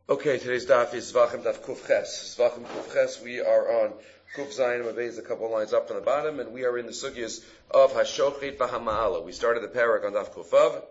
Okay, today's daf is Zvachim Daf Kuf Ches. Zvachim Kuf Ches, we are on Kuf Zayin Mabez, a couple of lines up from the bottom, and we are in the sugyas of Hashochet V'Hama'ala. We started the parak on Daf Kufav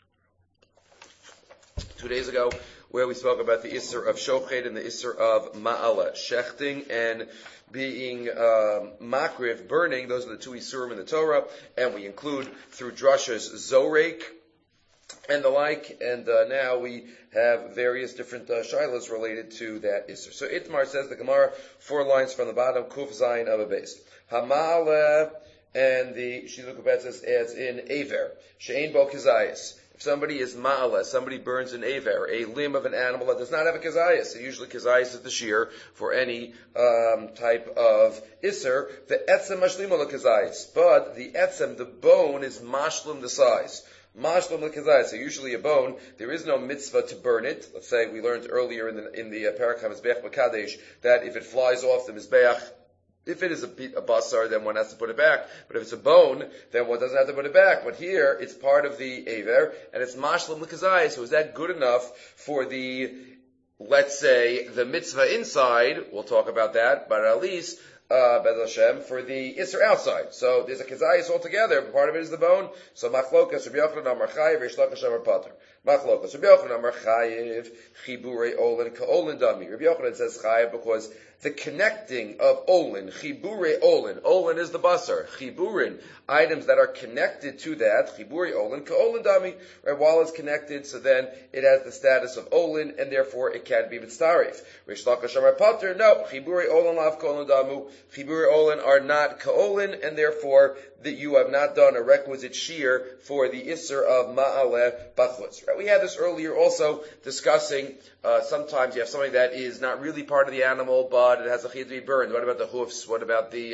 2 days ago, where we spoke about the Isser of Shochet and the Isser of Ma'ala, shechting and being makriv, burning. Those are the two Isurim in the Torah, and we include through drashas Zorek and the like, and now we have various different shilas related to that Isser. So Itmar says, the Gemara, 4 lines from the bottom, Kuf Zayin of a base. Hamala, and the Shiluk Betzes adds in Aver, She'ein Bo Kizayis. If somebody is ma'ala, somebody burns an aver, a limb of an animal that does not have a kazayas. So usually kazayas is the shear for any type of isser. The etzem mashlim ola kazayas. But the etzem, the bone, is mashlim the size. Mashlim the kazayas. So usually a bone, there is no mitzvah to burn it. Let's say we learned earlier in the parak HaMizbeach B'Kadesh that if it flies off the Mizbeach, if it is a basar, then one has to put it back. But if it's a bone, then one doesn't have to put it back. But here, it's part of the aver, and it's mashlim l'kazai. So is that good enough for the, let's say, the mitzvah inside? We'll talk about that, but at least, Bez Hashem, for the Isser outside. So there's a kazayis altogether, but part of it is the bone. So machlokas, Rabbi Yochanan Amar Chayiv, Reish Lakish Amar Pater. Machlokas, Rabbi Yochanan Amar Chayiv, Chiburei Olin, Ka'olin Dami. Rabbi Yochanan says Chayiv because the connecting of Olin, Chibure Olin. Olin is the basar. Chiburin, items that are connected to that, Chibure Olin, Ka'olin Dami. Right, while it's connected, so then it has the status of Olin, and therefore it can be mitzaref. Reish Lakish Amar Pater, no, Chibure Olin lav Ka'olin Damu. Chibure Olin are not Ka'olin, and therefore that you have not done a requisite shear for the Isser of Ma'aleh Bachutz. Right? We had this earlier also discussing, sometimes you have something that is not really part of the animal, but it has a chiyuv to be burned. What about the hoofs? What about the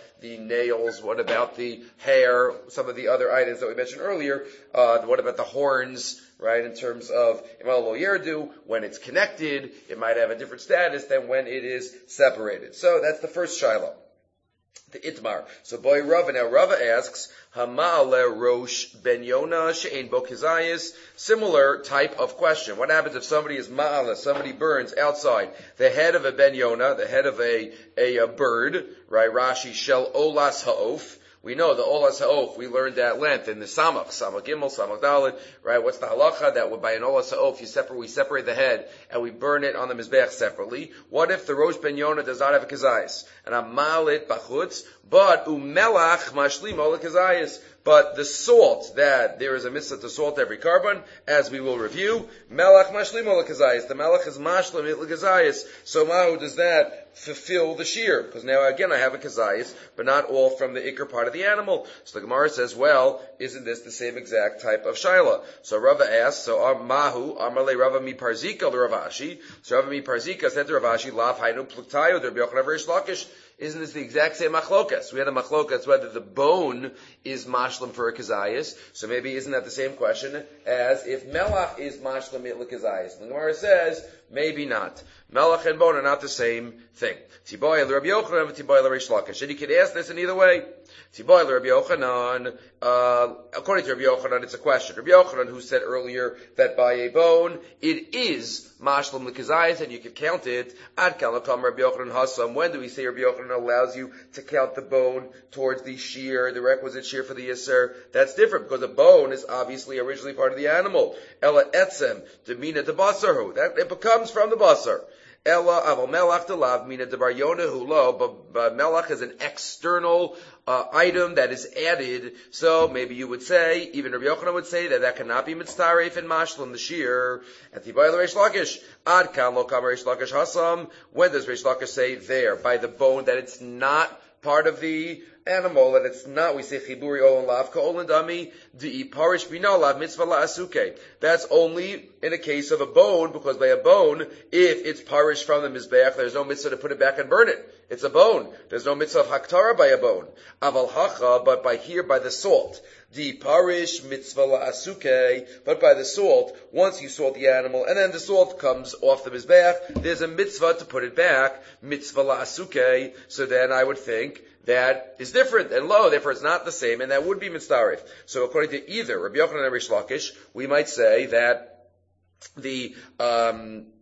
nails? What about the hair? Some of the other items that we mentioned earlier. What about the horns? Right? In terms of Imal Lo Yerdu, when it's connected, it might have a different status than when it is separated. So that's the first shiloh. The Itmar. So boy Rava, now Rava asks, Hama'ale Rosh Ben Yona She'ein Bo Kizayis. Similar type of question. What happens if somebody is Ma'ala, somebody burns outside the head of a Ben Yona, the head of a bird, right? Rashi Shel Olas Ha'of. We know the Olas Ha'of, we learned at length in the Samach Gimel, Samach Dalet, right? What's the halacha? That would, by an Olas Ha'of, we separate the head and we burn it on the Mizbeach separately. What if the Rosh Ben Yonah does not have a kazayis? And a malit bachutz, but umelach mashlim ola kazayis. But the salt, that there is a mitzvah to salt every carbon, as we will review, melach mashlim ola kazayis. The melach is mashlim ola kazayis. So how does that fulfill the shear? Because now again I have a kazayis, but not all from the ikr part of the animal. So the Gemara says, well, isn't this the same exact type of shaila? So Rava asks, so mahu, amarle Rava mi parzika l'Ravashi. So Rava mi parzika said to Ravashi, lav hainu pluktayo, der Rabbi Yochanan Reish Lakish. Isn't this the exact same machlokas? We had a machlokas whether the bone is mashlim for a kazayis. So maybe isn't that the same question as if melach is mashlim it l'kazayis? The Gemara says, maybe not. Melach and bone are not the same thing. Tiboy l'Rabbi Yochanan and Tiboy l'Reish Lakish. And you could ask this in either way. Tiboy l'Rabbi Yochanan, according to Rabbi Yochanan, it's a question. Rabbi Yochanan, who said earlier that by a bone, it is mashlim l'kazayis, and you could count it. Ad kalakam Rabbi Yochanan hasam. When do we say Rabbi Yochanan allows you to count the bone towards the shear, the requisite shear for the Yisr? That's different, because a bone is obviously originally part of the animal. Ela etzem, demina de basarhu. That it becomes from the basar. Ella aval melach delav mina debar yonahu lo, but melach is an external item that is added. So maybe you would say, even Rabbi Yochanan would say that cannot be mitzaref and mashlim the shear. At the Reish Lakish, ad kan lo kam Reish Lakish hasam. When does Reish Lakish say there by the bone that it's not part of the animal, and it's not, we say chiburi olin lav ka'olin dami di parish bina lav mitzvah la'asuke. That's only in a case of a bone, because by a bone, if it's parish from the mizbeach, there's no mitzvah to put it back and burn it. It's a bone. There's no mitzvah of haktara by a bone. Aval hacha, but by the salt. Di parish mitzvah la'asuke, but by the salt, once you salt the animal, and then the salt comes off the mizbeach, there's a mitzvah to put it back, mitzvah la'asuke. So then I would think that is different and low, therefore it's not the same, and that would be mitzaref. So according to either Rabbi Yochanan and Reish Lakish, we might say that the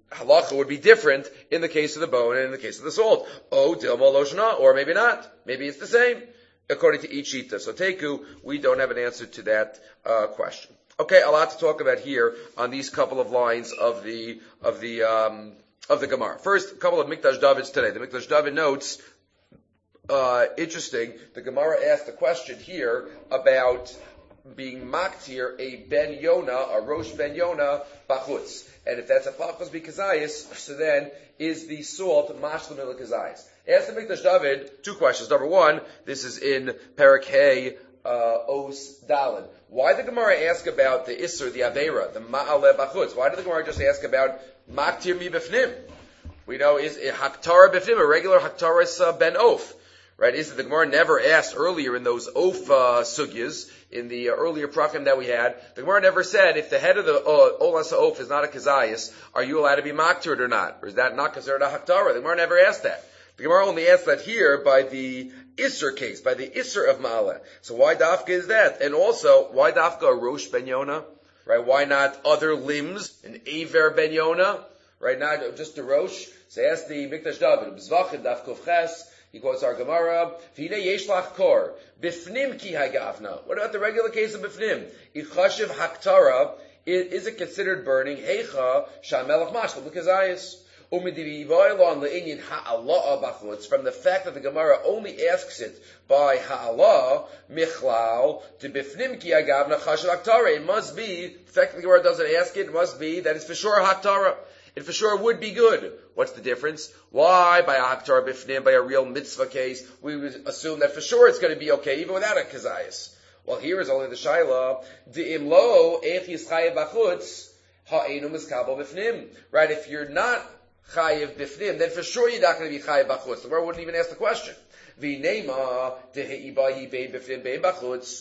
halacha would be different in the case of the bone and in the case of the salt. Oh, dilma loshna, or maybe not. Maybe it's the same, according to each shita. So teku, we don't have an answer to that question. Okay, a lot to talk about here on these couple of lines of the Gemara. First, a couple of Mikdash Davids today. The Mikdash David notes, interesting, the Gemara asked a question here about being maktir a ben Yona, a rosh ben Yona, bachutz. And if that's a pachos b'kazayis, so then is the salt mashlim el kazayis? Ask the Mikdash David two questions. Number one, this is in Perek Hey, Os Dalin. Why did the Gemara ask about the Isser, the Aveira, the Ma'ale Bachutz? Why did the Gemara just ask about Maktir Mi Befnim? We know is Haktara Befnim, a regular Haktaris Ben Oaf. Right? Is that the Gemara never asked earlier in those Oaf sugyas, in the earlier prakim that we had, the Gemara never said if the head of the Olas Oaf is not a Kazayas, are you allowed to be Maktir or not? Or is that not considered a Haktara? The Gemara never asked that. The Gemara only asked that here by the Isser case, by the Isser of Ma'aleh. So why Dafka is that? And also, why Dafka a Rosh Ben Yona? Right? Why not other limbs, an Aver Ben Yona? Right? Not just the Rosh. So ask the Mikdash David, B'zvachim Daf Kuf Ches, he quotes our Gemara, V'hinei yesh lach kor, Bifnim ki hagavna. What about the regular case of Bifnim? Ichashiv haktara, is it considered burning? Heicha, Shamelach Mashal, B'kazayis. From the fact that the Gemara only asks it by ha'ala, michlal, to bifnim ki agavna chashav haktara. It must be, the fact that the Gemara doesn't ask it, must be that it's for sure haktara. It for sure would be good. What's the difference? Why, by a haktara bifnim, by a real mitzvah case, we would assume that for sure it's going to be okay, even without a kazayas. Well, here is only the shaila, de'im lo, eich yischayev bachutz, ha'enu miskabel bifnim. Right, if you're not chayiv bifnim, then for sure you're not going to be chayiv bachutz. The Gemara wouldn't even ask the question. V'neima teheibahi bein bifnim bein bachutz.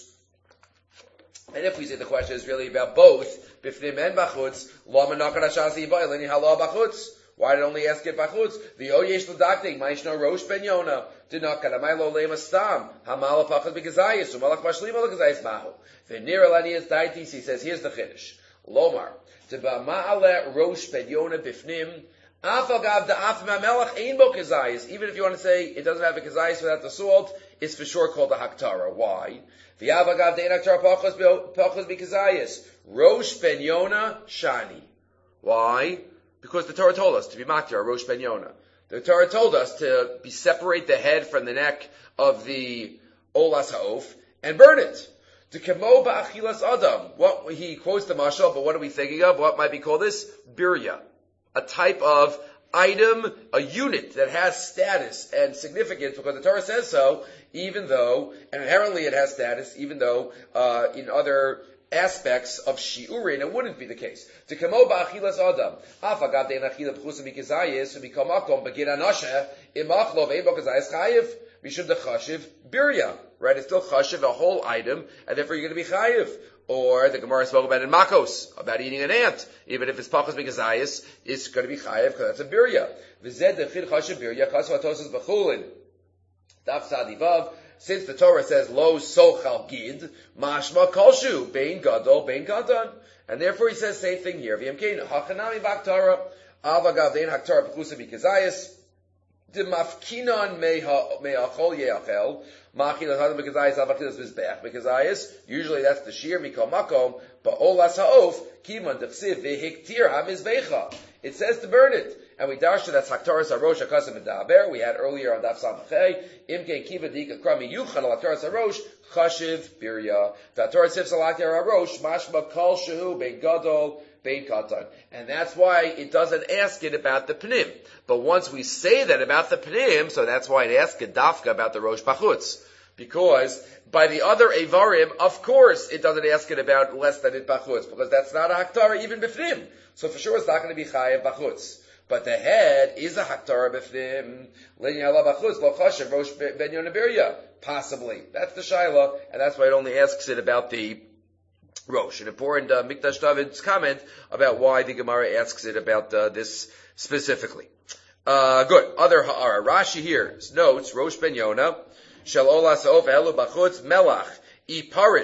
And if we say the question is really about both bifnim and bachutz, lama nakar hashasi ibai leni hala bachutz. Why did it only ask it bachutz? The oyesh l'daktik ma'ishno rosh ben yona dinakar amaylo lema stam hamala pachutz b'kazayis umalach mashlima l'kazayis mahu. V'nir alanias daitis. He says here's the chiddush. Lomar teba ma'ale rosh ben yona bifnim. Even if you want to say it doesn't have a kazayis without the salt, it's for sure called a haktara. Why? Rosh ben Yona shani. Why? Because the Torah told us to be maktir, Rosh ben Yona. The Torah told us to separate the head from the neck of the olas ha'of and burn it. To kemo ba'achilas adam. What he quotes the mashal, but what are we thinking of? What might be called this? Birya. A type of item, a unit that has status and significance because the Torah says so, even though, and inherently it has status, even though in other aspects of shiurin it wouldn't be the case. To kamo ba'achilas adam, afagav dein achila b'chusa mikazayis u'mikam akom begin anashe imachlo ve'im b'kazayis chayiv mishum dechashiv birya. Right? It's still chashiv, a whole item, and therefore you're going to be chayiv. Or the Gemara spoke about in Makos, about eating an ant. Even if it's pachos b'kazayis, it's going to be chayiv because that's a birya. V'zed dechid chashiv birya chas v'atosas b'chulin. Daf sadivav. Since the Torah says lo sochal gid, mashma kolshu bein gadol bein gadan, and therefore he says same thing here. V'yamkein hachanami b'aktara avagav dein haktara b'chusa b'kazayis. Demafkinon me'achol ye'achel. Usually that's the shir mikol makom, but olas ha'of kiman dechsiv vehiktir hamizbecha. It says to burn it, and we darsha that's haktaras harosh hakasim medaber. We had earlier on daf samachay imke kiva dika krami yuchan al haktaras harosh chashiv birya. The haktaras sif salakir harosh mashma kol shehu bein gadol bein katan, and that's why it doesn't ask it about the pnim. But once we say that about the pnim, so that's why it asks it dafka about the rosh bachutz. Because by the other Evarim, of course, it doesn't ask it about less than it bachutz, because that's not a haktara even b'fnim. So for sure it's not going to be chayev bachutz. But the head is a haktara b'fnim. L'nei hala bachutz lo chashiv rosh ben yona birya. Possibly. That's the shaila, and that's why it only asks it about the rosh. An important Mikdash David's comment about why the Gemara asks it about this specifically. Good. Other ha'ara. Rashi here notes, rosh ben yona, Shel olas ha'of elu bachutz melach iparish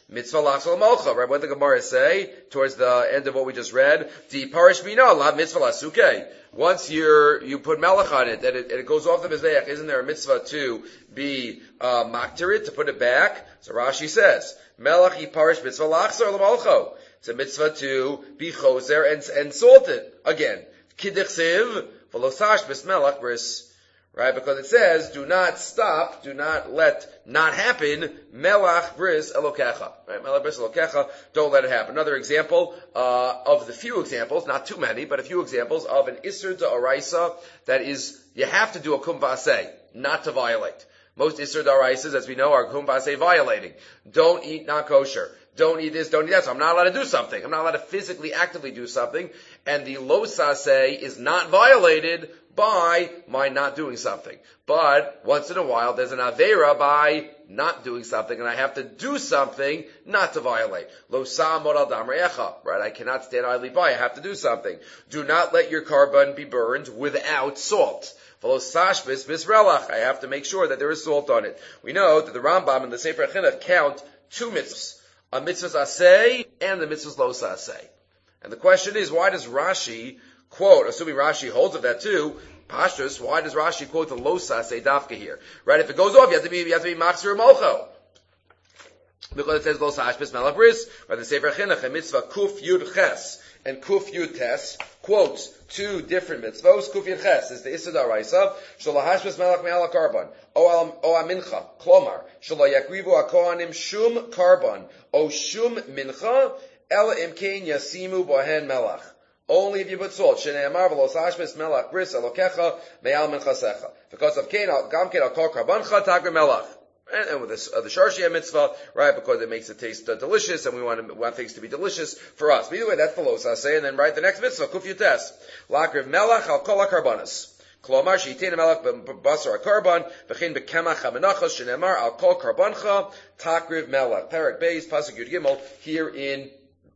Mitzvah lachzor l'malcha, right? What did the Gemara say towards the end of what we just read? Di parish mina, la mitzvah lasuke. Once you put melech on it, and it goes off the mizbeach, isn't there a mitzvah to be maktir it, to put it back? So Rashi says, melech yiparish mitzvah lachzor l'malcho. It's a mitzvah to be choser and salt it again. Kidichsiv v'losash bismelech bris. Right, because it says, do not stop, do not let not happen, melach bris elokecha. Right, melach bris elokecha, don't let it happen. Another example, of the few examples, not too many, but a few examples of an isser d'oraisa that is, you have to do a kum v'aseh, not to violate. Most isser d'oraisas, as we know, are kum v'aseh violating. Don't eat not kosher. Don't eat this, don't eat that. So I'm not allowed to do something. I'm not allowed to physically, actively do something. And the lo saseh is not violated by my not doing something. But once in a while, there's an avera by not doing something, and I have to do something not to violate. Lo sa'amod al dam re'echa. Right? I cannot stand idly by. I have to do something. Do not let your carbon be burned without salt. V'lo sashbis bisrelach. I have to make sure that there is salt on it. We know that the Rambam and the Sefer Chinuch count two mitzvahs. A mitzvah's aseh and the mitzvah's lo saseh. And the question is, why does Rashi quote, assuming Rashi holds of that too, Pashtus, why does Rashi quote the lo saseh dafka here? Right? If it goes off, you have to be machzir mocho. Because it says lo sashbis melach bris, by the Sefer Chinuch, a mitzvah kuf yud ches and kuf yud tes quotes two different mitzvahs. Kuf yud ches is the issa d'oraisa, shelo hashbis melach me'al karban, o amincha, klomar, shelo yakrivu hakohanim shum karban, o shum mincha, el imkein yasimu bohen melach. Only if you put salt. Shene'amar v'lo sashbis melach bris elokecha me'al minchasecha. Because of kein al kol karbancha tagri melach. And with the Sharshia mitzvah, right, because it makes it taste delicious, and we want things to be delicious for us. But either way, that's the lo saseh, and then right, the next mitzvah, kuf yutes. Lakriv melach al kol karbanas. Klomar she'itein melach b'basar karban, v'chein b'kemach hamenachos, shene'amar al kol karbancha, takriv melach. Parak Beis, Pasuk Yud Gimel, here in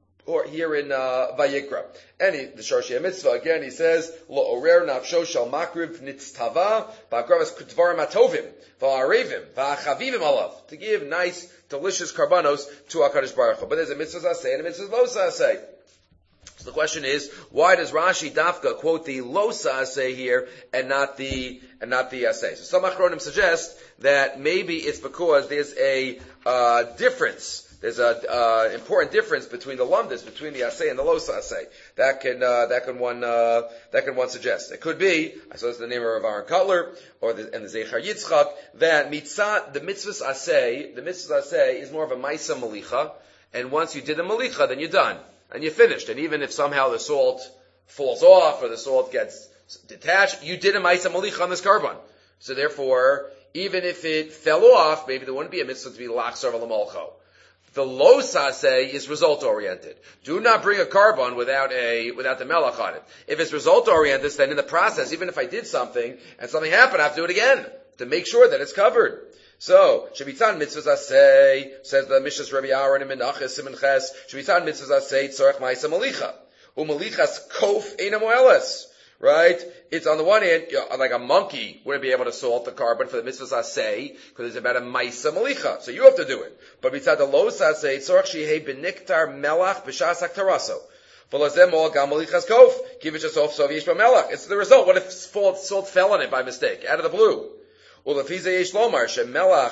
Vayikra. And the Sharshia mitzvah, again, he says, Lo orer nafsho shal makriv nitztava, ba'agravas kudvarim atovim, va'arevim, va'achavivim alav, to give nice, delicious karbanos to HaKadosh Baruch Hu. But there's a mitzvah aseh and a mitzvah lo saseh. So the question is, why does Rashi Dafka quote the lo saseh here and not the aseh? So some achronim suggest that maybe it's because there's a difference. There's a important difference between the lumdis, between the aseh and the lo saseh. That can one suggest. It could be, I suppose it's the name of Rav Aaron Kotler, and the Zeichar Yitzchak, that the mitzvah's aseh is more of a maisa malicha, and once you did the malicha, then you're done. And you're finished. And even if somehow the salt falls off, or the salt gets detached, you did a maisa malicha on this carbon. So therefore, even if it fell off, maybe there wouldn't be a mitzvah to be lachzor v'lamolcho. The lo saseh is result oriented. Do not bring a carbon without the melach on it. If it's result oriented, then in the process, even if I did something and something happened, I have to do it again to make sure that it's covered. So, Shevitzan mitzvahs aseh, says the Mishnas Rabbi Aaron in Menachos Siman Ches, Shevitzan mitzvahs aseh tzorech ma'isa malicha. Umalichas kof eina moeles. Right? It's on the one hand, like a monkey wouldn't be able to salt the carbon for the mitzvahs aseh, because it's about a maisa malicha. So you have to do it. But besides the lo saseh, tzorech shehei beniktar melach b'shas haktaraso. V'lazem ol gam malichas kof. Kivich asof sov yesh b'melach. It's the result. What if salt fell on it by mistake, out of the blue? Ulefize yesh lomar, shemelach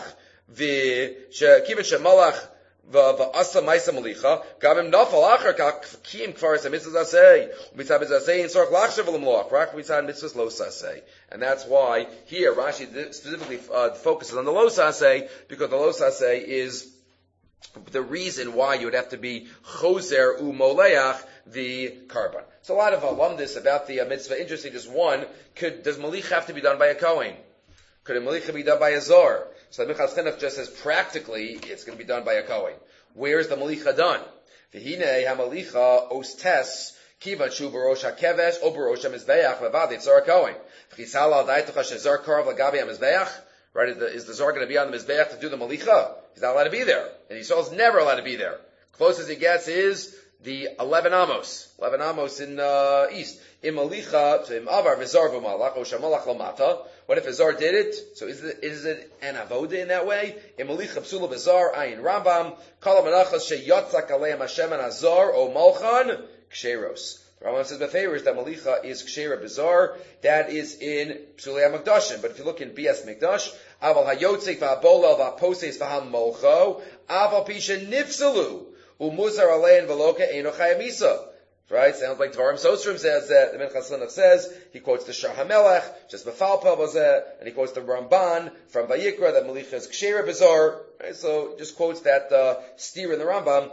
kivich shemelach v'asa maisa malicha, gavim nafal acher k'kim kfaris ha-mitzvahs aseh, mitzvah mitzvahs aseh in sorach lachsher v'lemloach, rak mitzvah mitzvahs lo saseh. And that's why here Rashi specifically focuses on the lo saseh, because the lo saseh is the reason why you would have to be choser u'moleach the carbon. So a lot of alumnus about the mitzvah. Interesting, just one, does malich have to be done by a kohen? Could a malicha be done by a zor? So the Minchas Chinuch just says practically it's going to be done by a kohen. Where is the malicha done? V'hinei ha-malicha ostes kivan shu barosh ha-kevesh o barosh ha-mizbeach v'avad yitzor ha-kohen. V'chisal al daitucha shezor karv l'gabi ha-mizbeach. Right? Is the zor going to be on the mizbeach to do the malicha? He's not allowed to be there. And Yisrael's never allowed to be there. Closest he gets is the 11 amos in east. Imalicha to Avar Vizar V'malach, O Shamalach Lamata. What if a Zar did it? So is it an avoda in that way? Imalicha Psula Vizar Ayin Rambam Kala Menachas Sheyatzak Aleim Hashem and Azar O Malchan Ksheros. The Rambam says beferish that Malicha is Kshera Bizar. That is in Psulei HaMikdashim. But if you look in B.S. Mikdash, Aval Hayotzik V'Abola V'Aposes V'Ham Molcho Aval Pisha Nifsalu Umuzar Alein V'Loka Eino Chayamisa. Right? Sounds like Dvarim Sosrim says that. The Minchas Chinuch says, he quotes the Shah HaMelech, just Befalpel Bazeh, and he quotes the Ramban from Vayikra that Malicha is Kshera Bizar. Right? So just quotes that steer in the Rambam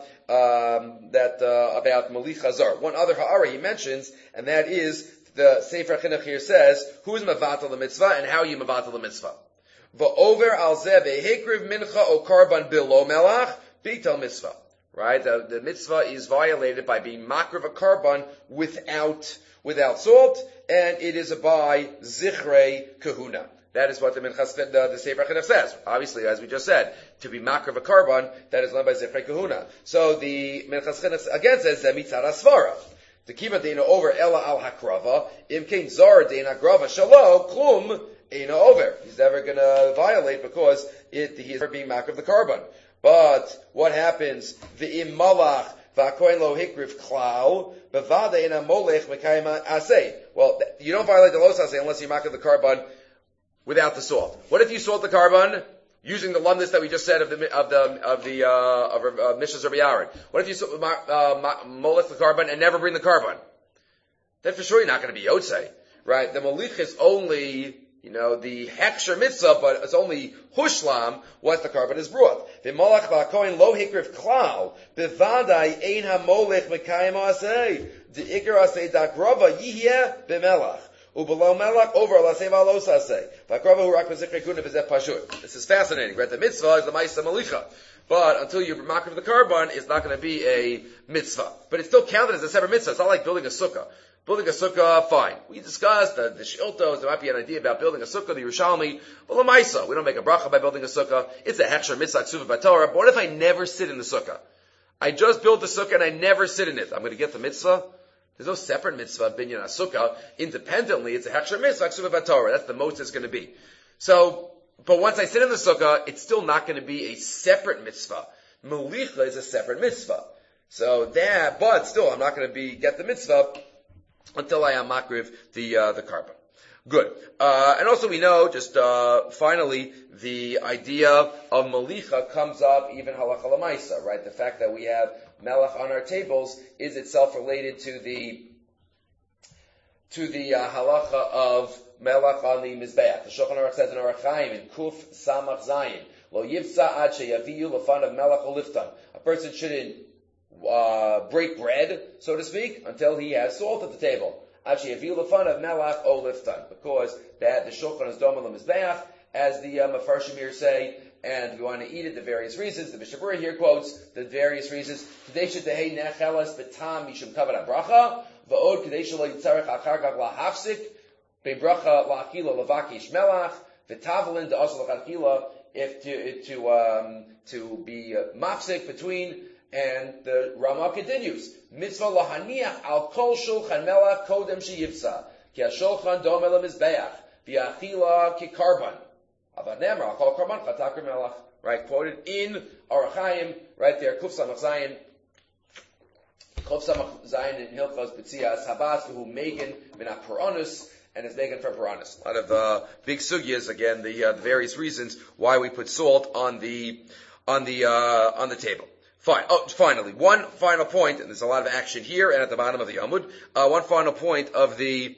about Malicha Zar. One other ha'ara he mentions, and that is the Sefer Chinuch here says who's mevatel the mitzvah and how you mevatel the mitzvah. Va'over al zeh vehikriv mincha o karban bilo melach bitel mitzvah. Right, the mitzvah is violated by being makriv a karban without salt, and it is by zichrei kahuna. That is what the Sefer Chinuch says. Obviously, as we just said, to be makriv a karban, that is done by zichrei kahuna. So the Minchas Chinuch again says mitzad asvara. The kima deina over ella al hakrava imkein zar deina grava shalo klum eina over. He's never going to violate because he's never being makriv the karban. But what happens? V'im malach v'akoin lo hikriv klal bevada ina molech mekayim asay. Well, you don't violate the los asay unless you makriv the karban without the salt. What if you salt the karban using the lumdus that we just said of Mishas Rabbi Aaron? What if you molech the karban and never bring the karban? Then for sure you're not going to be yotzei, right? The molich is only the heksher mitzvah, but it's only hushlam once the karban is brought. V'malach v'akoin lo hikriv klal bevadai ein hamolech mekayim asay the ikar asay dakrava yihye b'melach ubelow melach over alasay v'alos asay v'akrava hu rak v'zikhrei kuna v'zeh pashut. This is fascinating, right? The mitzvah is the ma'isa malicha, but until you makriv the karban, it's not going to be a mitzvah. But it's still counted as a separate mitzvah. It's not like building a sukkah. Building a sukkah, fine. We discussed the shiltos. There might be an idea about building a sukkah, the Yerushalmi. But l'maisa, we don't make a bracha by building a sukkah. It's a hechsher mitzvah ksuva b'Torah. But what if I never sit in the sukkah? I just built the sukkah and I never sit in it. I'm going to get the mitzvah. There's no separate mitzvah binyan sukkah. Independently, it's a hechsher mitzvah ksuva b'Torah. That's the most it's going to be. So, but once I sit in the sukkah, it's still not going to be a separate mitzvah. Melicha is a separate mitzvah. So but still, I'm not going to get the mitzvah until I am makriv the karban. Good. And also we know, just finally, the idea of malicha comes up even halacha lamaisa, right? The fact that we have melech on our tables is itself related to the halacha of melech on the mizbeach. The Shulchan Aruch says in Orach Chaim in Kuf Samach Zayin, Lo yivsa ad sheyaviyu lefan of melech oliftan. A person shouldn't break bread, so to speak, until he has salt at the table. Actually, if you lefan of melach o liftan, because that the shulchan is dom mizbeach, as the Mefarshim here say, and we want to eat it, the various reasons. The Mishnah Berurah here quotes the various reasons. Today should tehei nechelas betam mishum kavod habracha, va'od kadei shelo yitzarech achar kach lahafsik bein bracha la'akila levakish melach v'tavelin de'asal la'akila to be mafsik between. And the Rama continues, mitzvah lahaniach al kol shulchan melach kodem sheyivsa, ki ha-shulchan dom el ha-mizbeach, v'achila ki karban. Avad nemer al kol karban chatakar melach. Right, quoted in Orach Chaim, right there, Kuf Samach Zayin in Hilchos B'tzias Habas, who Megan min ha-Puranus, and it's Megan from Puranus. A lot of big sugyas, again, the various reasons why we put salt on the table. Fine. Oh, finally, one final point, and there's a lot of action here and at the bottom of the Amud. One final point of the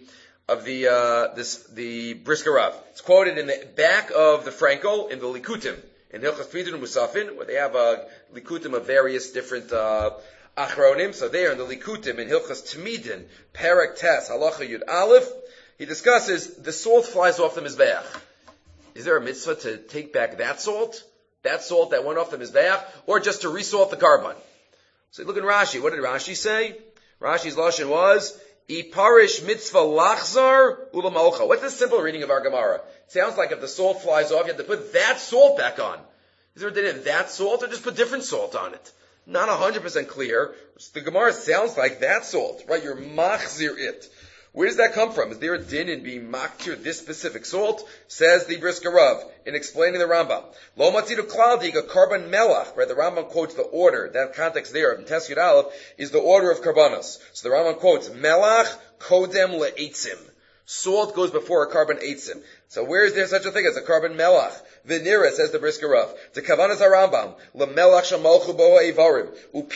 Brisker Rav. It's quoted in the back of the Frankel in the Likutim in Hilchos Tmidin Musafin, where they have a Likutim of various different achronim. So there in the Likutim in Hilchos Tmidin, Perek Tes Halacha Yud Aleph, he discusses the salt flies off the mizbeach. Is there a mitzvah to take back that salt? That salt that went off the mizbeach, or just to resalt the karban? So look at Rashi. What did Rashi say? Rashi's lashon was iparish mitzvah lachzar ulamalcha. What's the simple reading of our Gemara? It sounds like if the salt flies off, you have to put that salt back on. Is there a din in that salt, or just put different salt on it? Not 100% clear. The Gemara sounds like that salt, right? You're machzir it. Where does that come from? Is there a din in being maktir this specific salt? Says the Brisker Rav in explaining the Rambam. Lo matzidu klal diga karban melach. Right, the Rambam quotes the order. That context there in Tes Yud Aleph is the order of karbanos. So the Rambam quotes melach kodem le'etzim. Salt goes before a carbon eitzim. So where is there such a thing as a carbon melach? Venira, says the Brisker Rav. To kavanas harambam lemelach shamalchu boha evarim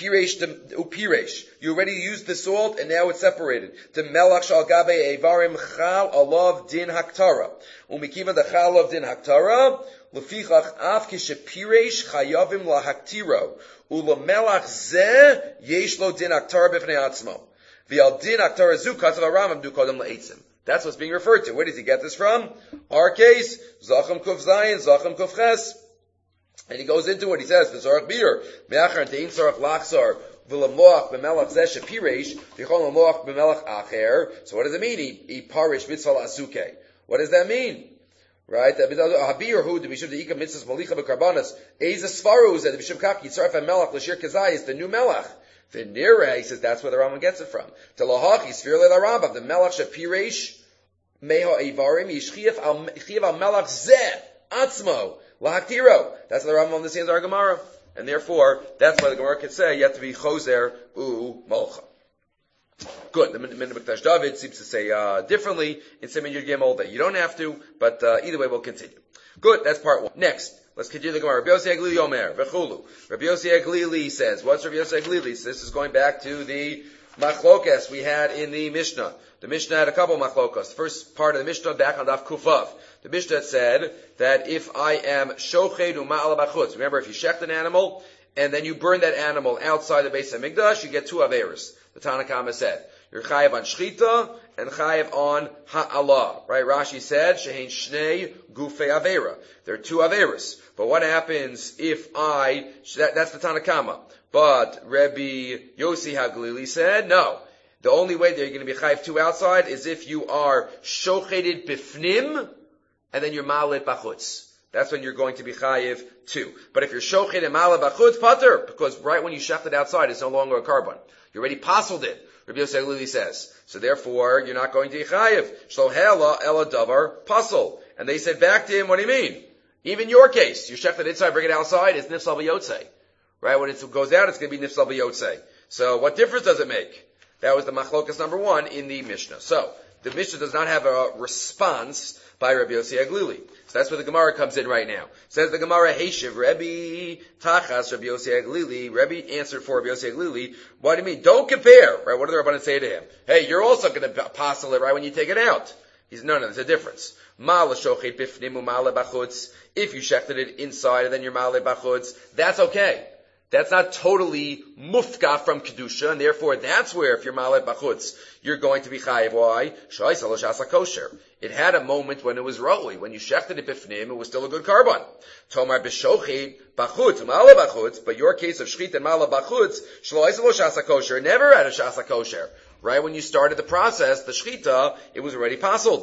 upiresh. You already used the salt and now it's separated. To melach shal gabe evarim chal alav din haktara. Umikiva the chal of din haktara lefichach af kishepiresh chayavim lahaktiro ulamelach ze yesh lo din haktara b'fnei atzmo. V'al din haktara zu kasav harambam du kodem le'etzim. That's what's being referred to. Where does he get this from? Our case, Zachem Kuf Zayin, Zachem Kuf Ches. And he goes into it. He says, V'zorach bir, me'achar te'in tzorach lachzor, v'lamoach b'melach zeh shepiresh, v'chol lamoach b'melach acher. So what does it mean? He parish mitzvah la'asuke. What does that mean? Right? Habir hu, the b'shuv de'ika mitzvahs malicha b'karbanas, eiz asfaru, zeh, the b'shuv kaki, yitzaref ha'melach, l'shir kezayis, the new melach. V'nira, he says, that's where the Rambam gets it from. Telohachi, sphere le la Rambam, the melach shepiresh, meho evarim, yishchiv al melach zeh, atzmo, lahaktiro. That's what the Rambam understands our Gemara. And therefore, that's why the Gemara could say, you have to be choser u molcha. Good. The Minhag Mikdash David seems to say differently in Siman Yud Gimel that you don't have to, but either way we'll continue. Good, that's part one. Next, let's continue the Gemara. Rabbi Yossi Aglili Omer, v'chulu. Rabbi Yossi Aglili says, what's Rabbi Yossi Aglili? This is going back to the machlokas we had in the Mishnah. The Mishnah had a couple of machlokas. The first part of the Mishnah, back on Daf Kufav. The Mishnah said that if I am shoched u'ma'al b'chutz, remember if you shecht an animal, and then you burn that animal outside the Beis HaMikdash, you get two averos. The Tanna Kama said. You're chayiv on shchita and chayiv on ha'ala. Right? Rashi said, shehein shnei gufei avera. There are two averos. But what happens if that's the Tanna Kama. But Rabbi Yossi HaGlili said, no. The only way that you're going to be chayiv two outside is if you are shoched bifnim, and then you're ma'alet bachutz. That's when you're going to be chayiv two. But if you're shoched and ma'alet bachutz, pater, because right when you shecht it outside, it's no longer a carbon. You already pasoled it. Rabbi Yossi HaGlili says. So therefore, you're not going to be chayiv. Shlo hela ela davar pasol. And they said back to him, what do you mean? Even your case, you shecht it inside, bring it outside, it's nifsal b'yotzei. Right? When it goes out, it's going to be nifsal b'yotzei. So what difference does it make? That was the machlokas number one in the Mishnah. So, the Mishnah does not have a response by Rabbi Yossi HaGlili. So that's where the Gemara comes in right now. Says the Gemara, Heishiv, Rebbe Tachas, Rabbi Yossi HaGlili. Rebbe answered for Rabbi Yossi HaGlili. What do you mean? Don't compare. Right? What do the Rabbanan say to him? Hey, you're also going to apostle it right when you take it out. He's, no, there's a difference. Ma'ala shochet bifnim u'ma'ala bachutz. If you shechted it inside and then you're ma'ale bachutz, that's okay. That's not totally mufka from Kedusha, and therefore that's where, if you're Ma'alet Bachutz, you're going to be Chayiv. Why? Shai Salosh Asa Kosher. It had a moment when it was Roli. When you shechted it bifnim, it was still a good carbon. Tomar B'Shochid Bachutz, Ma'ale Bachutz, but your case of Shchit and Ma'ale Bachutz, Shai Salosh Asa Kosher, never had a Shasa Kosher. Right? When you started the process, the Shchita, it was already pasoled.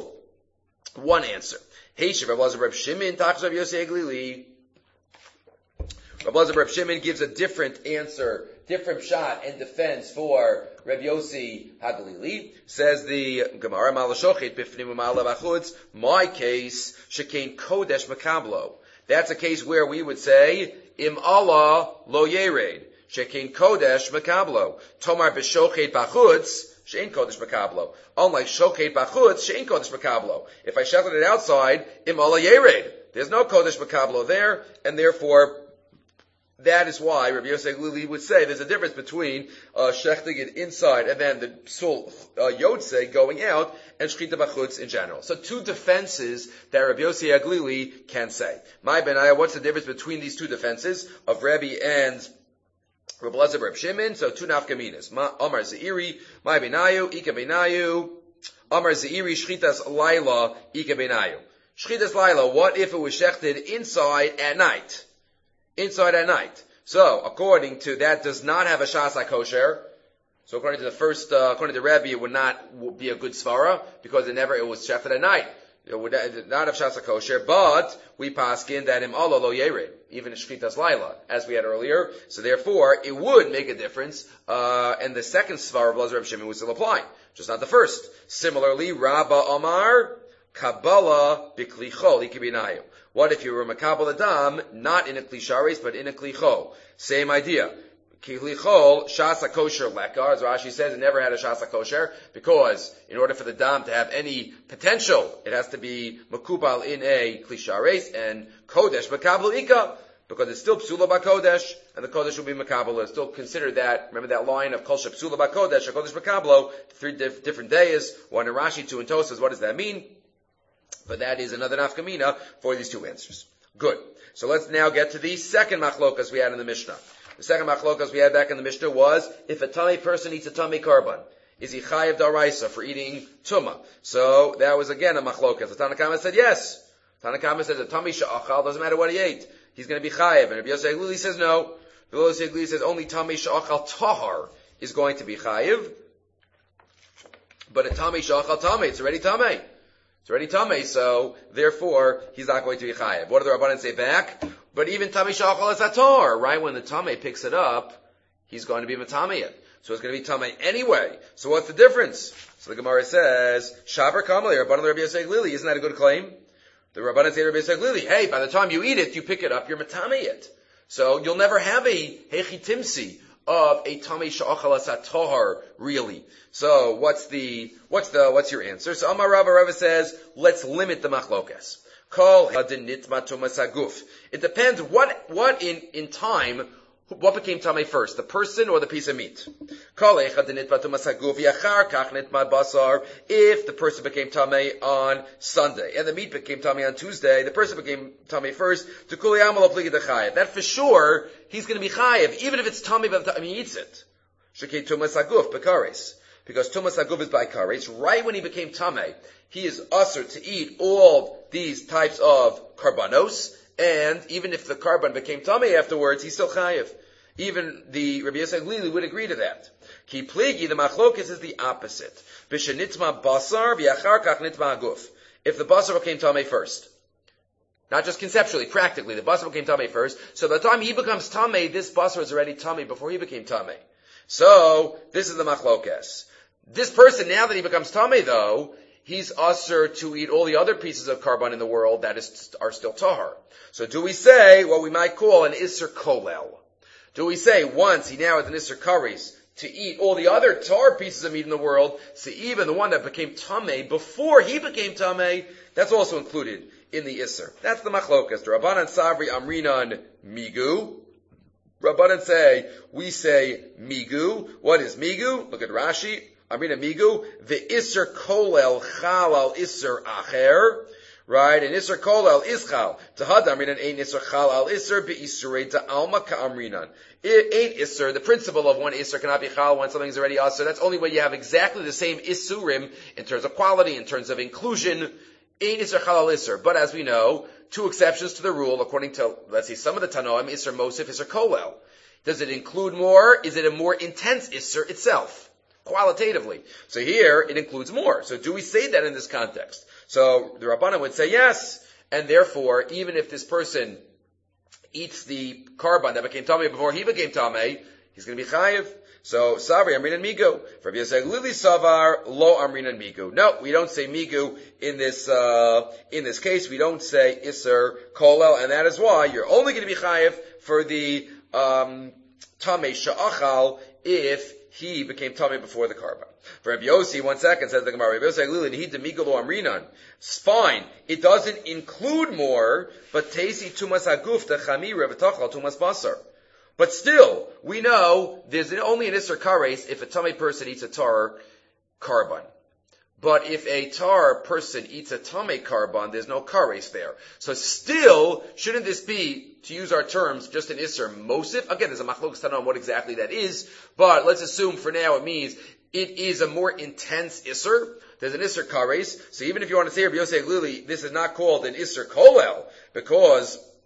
One answer. Hey, Shiv Reb Shimon, Tachas Rabbi Yossi HaGlili. Reb Shimon gives a different answer, different shot and defense for Reb Yossi HaGlili. Says the Gemara, Malashochet b'fnim u'ma'ala b'chutz, my case, shekein kodesh makablo. That's a case where we would say, im Allah lo yered. Shekein kodesh makablo. Tomar b'shochet b'chutz, she'ein kodesh makablo. Unlike shochet b'chutz, she'ein kodesh makablo. If I shechted it outside, im Allah yered. There's no kodesh makablo there, and therefore, that is why Rabbi Yossi HaGlili would say there's a difference between shechting it inside and then the sul yotze going out and shchita b'chutz in general. So two defenses that Rabbi Yossi HaGlili can say. My benaya, what's the difference between these two defenses of Rabbi and Rabbi Elazar Reb Shimon? So two nafkaminas. Amar Zeiri, my benayu, ika benayu. Amar Zeiri, shchitas laila, ika benayu. Shchitas laila, what if it was shechted inside at night? Inside at night. So, according to that, does not have a shasa kosher. So, according to the first, according to Rabbi, it would not be a good svara because it was shechted at night. not of shasa kosher, but we paskin that im Allah lo yered, even in shchitas laila, as we had earlier. So therefore, it would make a difference. And the second svar of Lazar of Shimon would still apply, just not the first. Similarly, Rabba Omar Kabbalah biklicho likibinayu. What if you were makabel adam not in a klisharis but in a klicho? Same idea. Klichol shasa kosher lekar, as Rashi says, it never had a shasa kosher because in order for the dam to have any potential, it has to be makubal in a klisharis and kodesh makabel ika because it's still psula bakodesh and the kodesh will be makabel. It's still considered that. Remember that line of kol psula bakodesh or kodesh makablo, three different days. One in Rashi, two in Tosas. What does that mean? But that is another nafkamina for these two answers. Good. So let's now get to the second machlokas we had in the Mishnah. The second machlokas we had back in the Mishnah was, if a tummy person eats a tummy karban, is he chayiv daraisa for eating tuma? So that was again a machlokas. The Tanna Kama said yes. Tanna Kama says a tummy sha'achal, doesn't matter what he ate, he's going to be chayiv. And Rabbi Yosef Glili says no. Rabbi Yosef Glili says only tummy sha'achal tahar is going to be chayiv. But a tummy sha'achal tummy, it's already tummy. It's already tamei, so therefore he's not going to be chayev. What do the Rabbanan say back? But even tamei shachal is atar, right? When the tamei picks it up, he's going to be matamei. So it's going to be tamei anyway. So what's the difference? So the Gemara says, Shavar Kamali, Rabbanan Rabbi Yosef Glili, isn't that a good claim? The Rabbanan say to Rabbi Yosef Glili, hey, by the time you eat it, you pick it up, you're matamei it. So you'll never have a hechitimsi of a tamei shachal asatohar, really. So what's your answer? So Amar Rava says, let's limit the machlokas. Kol hadinitma tumas haguf. It depends what in time, what became tamei first, the person or the piece of meat? Kol hadinitma tumas haguf yachar kach nitma basar. If the person became tamei on Sunday and the meat became tamei on Tuesday, the person became tamei first. To kuli amal opligi dechayev. That for sure he's going to be chayev, even if it's tamei by the time he eats it. Shekei tumas haguf bekares. Because Tumas Haguf is by kares, right when he became Tameh, he is usher to eat all these types of karbanos, and even if the karban became Tameh afterwards, he's still chayiv. Even the Rabbi Yosef Glili would agree to that. Ki pligi, the machlokes is the opposite. B'shenitma basar v'yachar kach nitma haguf. If the basar became Tameh first, not just conceptually, practically, the basar became Tameh first, so by the time he becomes Tameh, this basar is already Tameh before he became Tameh. So, this is the machlokes. This person, now that he becomes tamei, though, he's usher to eat all the other pieces of karban in the world that are still tahar. So do we say what we might call an isser kolel? Do we say once he now has an isser kares to eat all the other tahar pieces of meat in the world, so even the one that became tamei before he became tamei, that's also included in the isser. That's the machlokas. The Rabbanan Savri Amrinan Migu. Rabbanan say, we say migu. What is migu? Look at Rashi. Amrina migu, the isser kolel chal al isser acher, right? And isser kolel is chal. Tahad amrinan ein isser chal al isser be isurei ta alma ka amrinan. Ain't isser, the principle of one isser cannot be chal when something's already asser. That's only when you have exactly the same isurim in terms of quality, in terms of inclusion. Ain't isser chal al isser. But as we know, two exceptions to the rule, according to, let's see, some of the Tanoim, isser mosif, isser kolel. Does it include more? Is it a more intense isser itself? Qualitatively. So here, it includes more. So do we say that in this context? So the Rabbanan would say yes, and therefore, even if this person eats the karban that became tamei before he became tamei, he's going to be chayiv. So, Savri, Amrinan Migu. For Rabbi Yosef Glili Savar, Lo Amrinan Migu. No, we don't say Migu in this case. We don't say Isser Kolel, and that is why you're only going to be chayiv for the tamei sha'achal if he became tamei before the karban. For Rabbi Yossi, 1 second, says the Gemara, Rabbi Yossi Glili Nihid Demigalo Amrinan. It's fine. It doesn't include more, but Tesi Tumas Haguf Techamira V'Tachal Tumas Basar. But still, we know there's only an Isser Kares if a tamei person eats a tar karban. But if a tar person eats a tamei karban, there's no kares there. So still, shouldn't this be, to use our terms, just an isser mosif? Again, there's a machlokes on what exactly that is, but let's assume for now it means it is a more intense isser. There's an isser kares. So even if you want to say Rabbi Yosef Glili, this is not called an isser kolel, because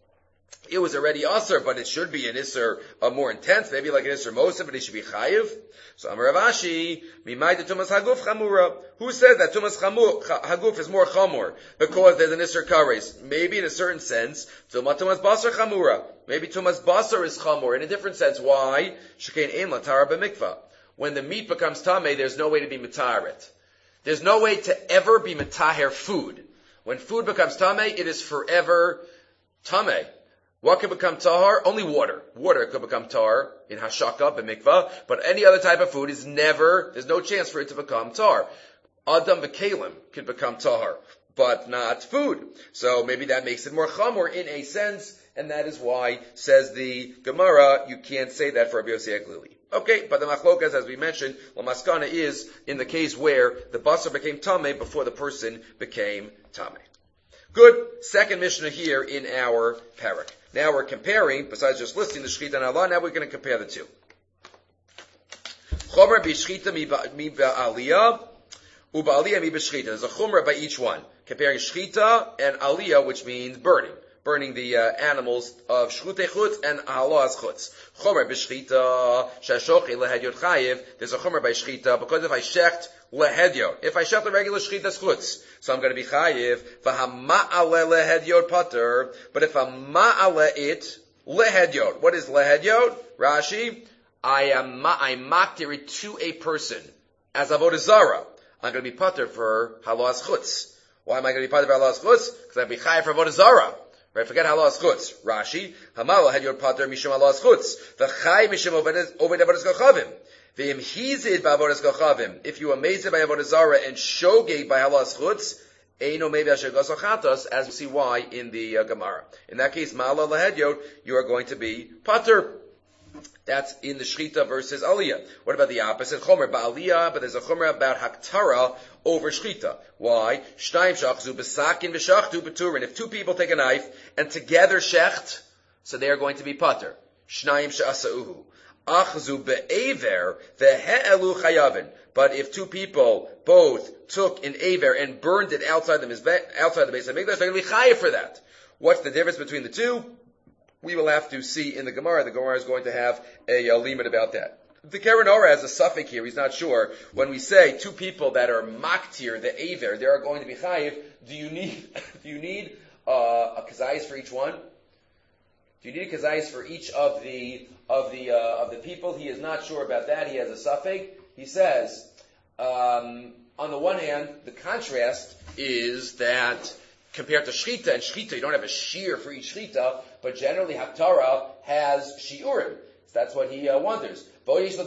it was already Asr, but it should be an Isser more intense, maybe like an Isser Mosa, but it should be Chayiv. So Amar Rav Ashi, Mimayta Tumas Haguf Chamura. Who says that Tumas Haguf is more Chamur? Because there's an Isser Kares. Maybe in a certain sense, Tumas Basar Chamura. Maybe Tumas Basar is Chamur in a different sense. Why? Shekain Ein Latara B'mikvah. When the meat becomes Tameh, there's no way to be Mataharet. There's no way to ever be Mataher food. When food becomes Tameh, it is forever Tameh. What can become tahar? Only water. Water could become tahar in hashaka, b'mikvah, but any other type of food is never, there's no chance for it to become tahar. Adam v'kelim could become tahar, but not food. So maybe that makes it more chamor in a sense, and that is why, says the Gemara, you can't say that for Rabbi Yossi HaGlili. Okay, but the machlokas, as we mentioned, Lamaskana is in the case where the basar became tameh before the person became tameh. Good. Second Mishnah here in our parak. Now we're comparing, besides just listing the Shechita and Allah, now we're going to compare the two. Chomer b'Shechita mi ba'aliyah, u'ba'aliyah mi b'Shechita. There's a Chomer by each one. Comparing Shechita and Aliyah, which means burning. Burning the animals of Shchutei Chutz and Halas Chutz. Chomer b'Shechita, shashochi lehedyot chayiv. There's a Chomer by Shechita, because if I shecht lehedyot, if I shecht the regular Shechita's Chutz, so I'm going to be chayiv. V'hama'ale lehedyot pater. But if I'm ma'ale it, lehedyot. What is lehedyot? Rashi, I maktir it to a person as avodah zara. I'm going to be pater for halas chutz. Why am I going to be pater for halas chutz? Because I'm going to be chayiv for avodah zara. Right? Forget halas chutz. Rashi, hama'ale lehedyot pater mishum halas chutz. V'chay mishum oved avodas kochavim. If you amaze it by avodah zara and shogeg by halas chutz, as we see why in the Gemara. In that case, ma'ala lehedyot, you are going to be pater. That's in the Shechita versus Aliyah. What about the opposite? Chomer ba'aliyah, but there's a Chomer about Haktara over Shechita. Why? Shnayim shachzu b'sakin v'shachtu b'turin. If two people take a knife and together shecht, so they are going to be pater. Shnayim she'asa'uhu. Achzu be'ever ve'he'elu chayavin. But if two people both took an aver and burned it outside the Beis HaMikdash, they're going to be chayav for that. What's the difference between the two? We will have to see in the Gemara. The Gemara is going to have a limit about that. The Keren Orah has a suffix here. He's not sure. When we say two people that are maktir, the aver, they are going to be chayav. Do you need a kazayis for each one? Do you need a kazayis for each of the people? He is not sure about that. He has a suffix. He says, on the one hand, the contrast is that compared to Shechita, and Shechita, you don't have a shear for each Shechita, but generally Haftarah has shiurim. So that's what he wonders. O shear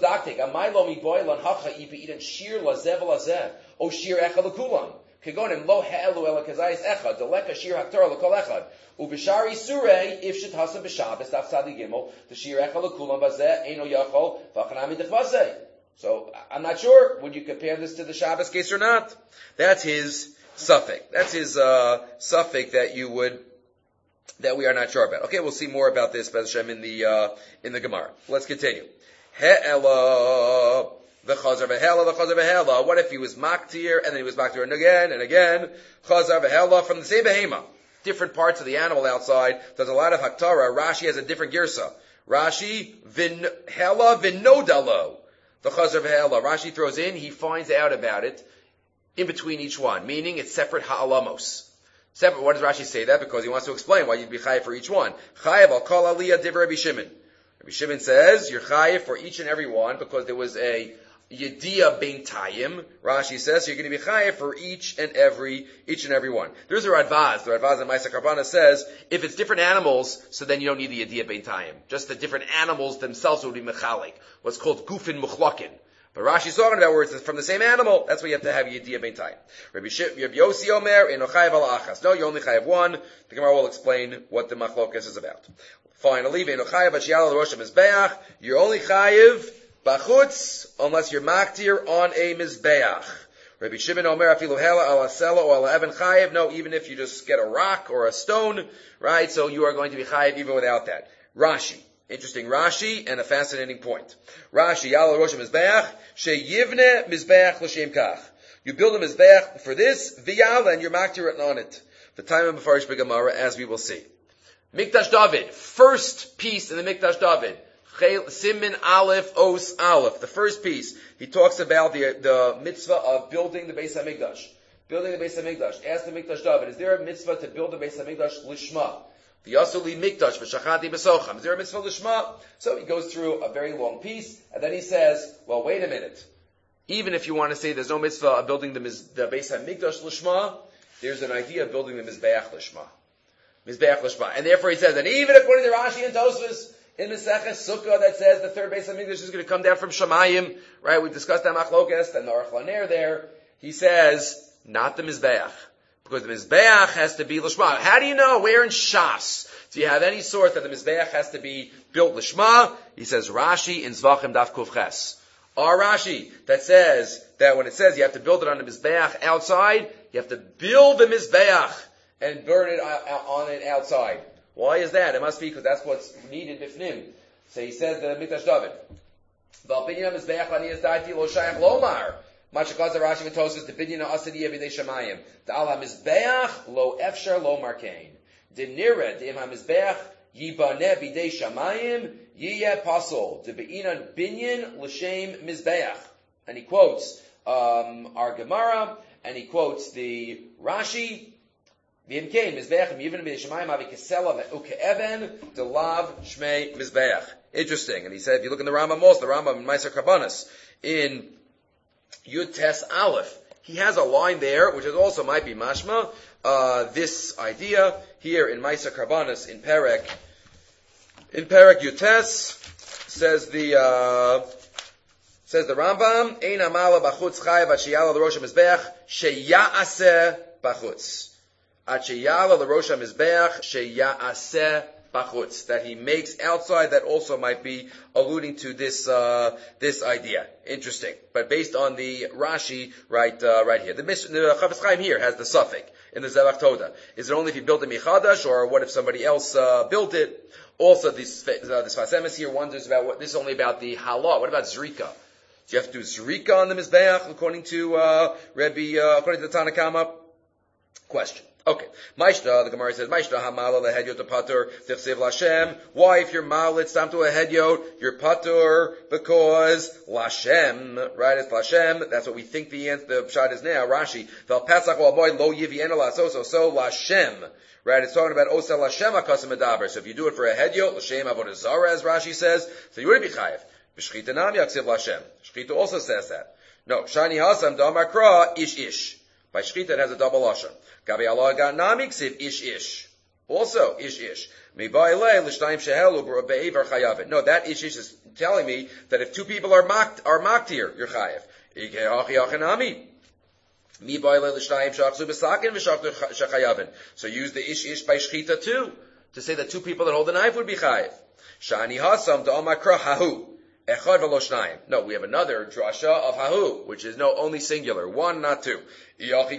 echa lekulam. Kegonim lo he'elu ela kazayis echad, deleka shir Haftarah lekol echad. Ubishari surei, if shitasa b'shabes, daf tzadi gimel, the shir echa lekulam bazeh, eino yachol, v'achanami dechvaseh. So, I'm not sure, would you compare this to the Shabbos case or not? That's his suffix. That's his suffix that we are not sure about. Okay, we'll see more about this, B'ez Hashem, in the Gemara. Let's continue. He'ela, v'chazar v'hela. What if he was maktir, and then he was maktir and again, chazar v'hela, from the same behema. Different parts of the animal outside. There's a lot of haktara. Rashi has a different girsa. Rashi, hela v'nodalo. The chazar v'hela. Rashi throws in, he finds out about it in between each one, meaning it's separate ha'alamos. Separate. What does Rashi say that? Because he wants to explain why you'd be chayiv for each one. Chayiv al kol aliyah divrei Rabbi Shimon. Rabbi Shimon says you're chayiv for each and every one because there was a yediyah beintayim. Rashi says you're going to be chayiv for each and every one. There's a Radvaz. The Radvaz in Maisa Karbana says if it's different animals, so then you don't need the yediyah beintayim. Just the different animals themselves would be mechalik. What's called gufin muchlakin. But Rashi's talking about where it's from the same animal. That's why you have to have yediyah beintayim. Rabbi Yossi Omer eno chayiv ala achas. No, you only chayiv one. The Gemara will explain what the machlokas is about. Finally, eno chayiv ashiyal al rosh mizbeach. You're only chayiv bachutz unless you're maktir on a mizbeach. Rabbi Shimon Omer afilu hela ala sela or ala even chayiv. No, even if you just get a rock or a stone, right? So you are going to be chayiv even without that. Rashi. Interesting Rashi and a fascinating point. Rashi, Yala Rosh Mizbeach, Sheyivne Mizbeach L'Shem Kach. You build a Mizbeach for this, V'yala, and you're maktir on it. The time of Mefarish B'Gemara, as we will see. Mikdash David, first piece in the Mikdash David. Simin Aleph Os Aleph, the first piece. He talks about the mitzvah of building the Beis HaMikdash. Building the Beis HaMikdash. Ask the Mikdash David, is there a mitzvah to build the Beis HaMikdash lishma? V'yasuli Mikdash v'shachati b'socham. Is there a mitzvah lishma? So he goes through a very long piece, and then he says, well, wait a minute. Even if you want to say there's no mitzvah of building the Beis HaMikdash lishma, there's an idea of building the Mizbeach lishma. Mizbeach lishma. And therefore he says, and even according to Rashi and Tosfos, in the Maseches Sukkah that says the third Beis HaMikdash is going to come down from Shamayim, right? We've discussed that Machlokas and the Aruch LaNer there. He says, not the Mizbeach. Because the Mizbeach has to be Lishma. How do you know? Where in Shas do you have any sort that the Mizbeach has to be built Lishma? He says, Rashi in Zvachim Daf Kuf Ches. Our Rashi that says that when it says you have to build it on the Mizbeach outside, you have to build the Mizbeach and burn it on it outside. Why is that? It must be because that's what's needed bifnim. So he says the Mikdash David. V'alpinyan Mizbeach l'niyas da'ati lo shayach lomar. Machakaz Rashi v'tosas the binyan asadi b'dei shamayim. Da'al ha-Mizbeach lo efshar lo markein. D'nira d'im ha-Mizbeach yibaneh b'dei shamayim yiyeh pasol. D'be'inan binyan l'shem Mizbeach. And he quotes our Gemara, and he quotes the Rashi. Interesting. But and he said, if you look in the Rambam also, the Rambam in Meiser Karbanis, in Yud Tes Aleph, he has a line there, which is also might be mashma, this idea, here in Meiser Karbanis, in Perek Yud Tes, says the Rambam, Ein amala b'chutz chayav at sheyala l'rosh ha-mizbeach, sheya'aseh b'chutz. Acheyala the Rosh HaMizbeach sheya'aseh bachutz, that he makes outside. That also might be alluding to this idea. Interesting, but based on the Rashi right here. The Chafetz Chaim here has the suffix in the Zevach Toda. Is it only if you built a michadash, or what if somebody else built it? Also, this Sfas Emes here wonders about what this is only about the halah. What about zrika? Do you have to do zrika on the Mizbeach according to according to the Tanna Kama? Question. Okay. Maishta, the Gemara says, Maishta hamala lehedyot patur tichsev lashem. Why, if you're mal, it's time to a hedyot, you're patur, because lashem, right, it's lashem, that's what we think the pshat is now, Rashi, vel pesach lo boy lo yivi ena so lashem, right, it's talking about osel lashem akasim medaber. So if you do it for a hedyot, lashem avodah zara, as Rashi says, so you wouldn't be chayiv. B'shchita nam yaksiv lashem. Shchita also says that. No, shani hasam damar kra ish. By shchita it has a double lashon. Gabi Allah got nami ksiv ish. Also ish. No, that ish is telling me that if two people are mocked here, you're chayev. So use the ish by shchita too, to say that two people that hold a knife would be chayev. Shani hasam da'amakra hahu. Echad v'lo shnayim. No, we have another drasha of hahu, which is only singular, one, not two. Basically,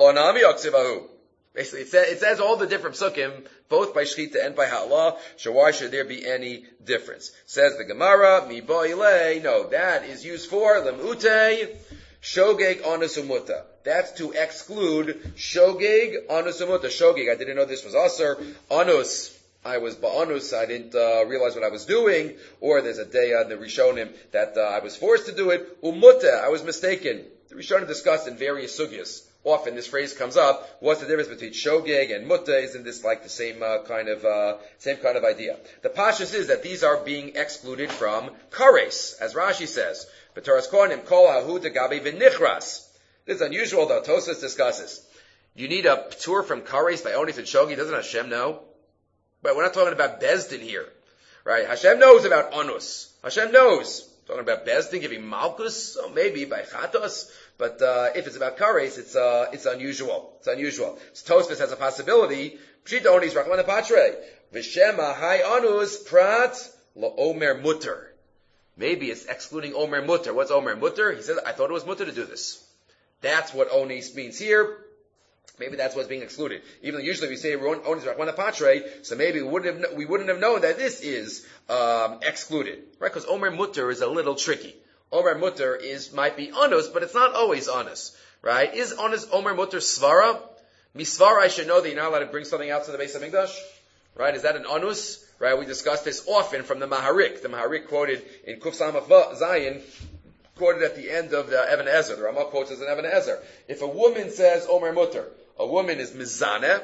it says all the different psukim, both by shchita and by halah. So why should there be any difference? Says the Gemara, mi bo'ilei. No, that is used for lemute shogeg anusumuta. That's to exclude shogeg anusumuta. Shogeg, I didn't know this was aser. Anus, I was ba'anus, I didn't realize what I was doing, or there's a day on the Rishonim that I was forced to do it. Umuta, I was mistaken. The Rishonim discussed in various sugyas. Often this phrase comes up. What's the difference between shogeg and mutta? Isn't this like the same kind of idea? The pashtus is that these are being excluded from kares, as Rashi says. B'Toras Kohanim kol hahu degabe v'nichras. This is unusual, though. Tosfos discusses. You need a tour from kares by onis and shogeg. Doesn't Hashem know? But we're not talking about Bezdin here, right? Hashem knows about Anus. Hashem knows. Talking about Bezdin giving Malkus, so maybe by Chatos. But if it's about Kares, it's unusual. It's unusual. So Tosfos has a possibility. Pshita Onis Rachman Patre. V'Shema Hai Anus Prat Lo Omer Mutter. Maybe it's excluding Omer Mutter. What's Omer Mutter? He says, I thought it was Mutter to do this. That's what Onis means here. Maybe that's what's being excluded. Even though usually we say Onis Rachman Patre, so maybe we wouldn't have known that this is excluded, right? Because Omer Mutter is a little tricky. Omer Mutter might be Anus, but it's not always Anus, right? Is Anus Omer Mutter Svara? Misvara, I should know that you're not allowed to bring something out to the Beis HaMikdash, right? Is that an anus? Right? We discussed this often from the Maharik. The Maharik quoted in Kuf Samach Zayin, quoted at the end of the Even Ezer. The Ramah quotes as an Even Ezer. If a woman says Omer Mutter, a woman is mizaneh,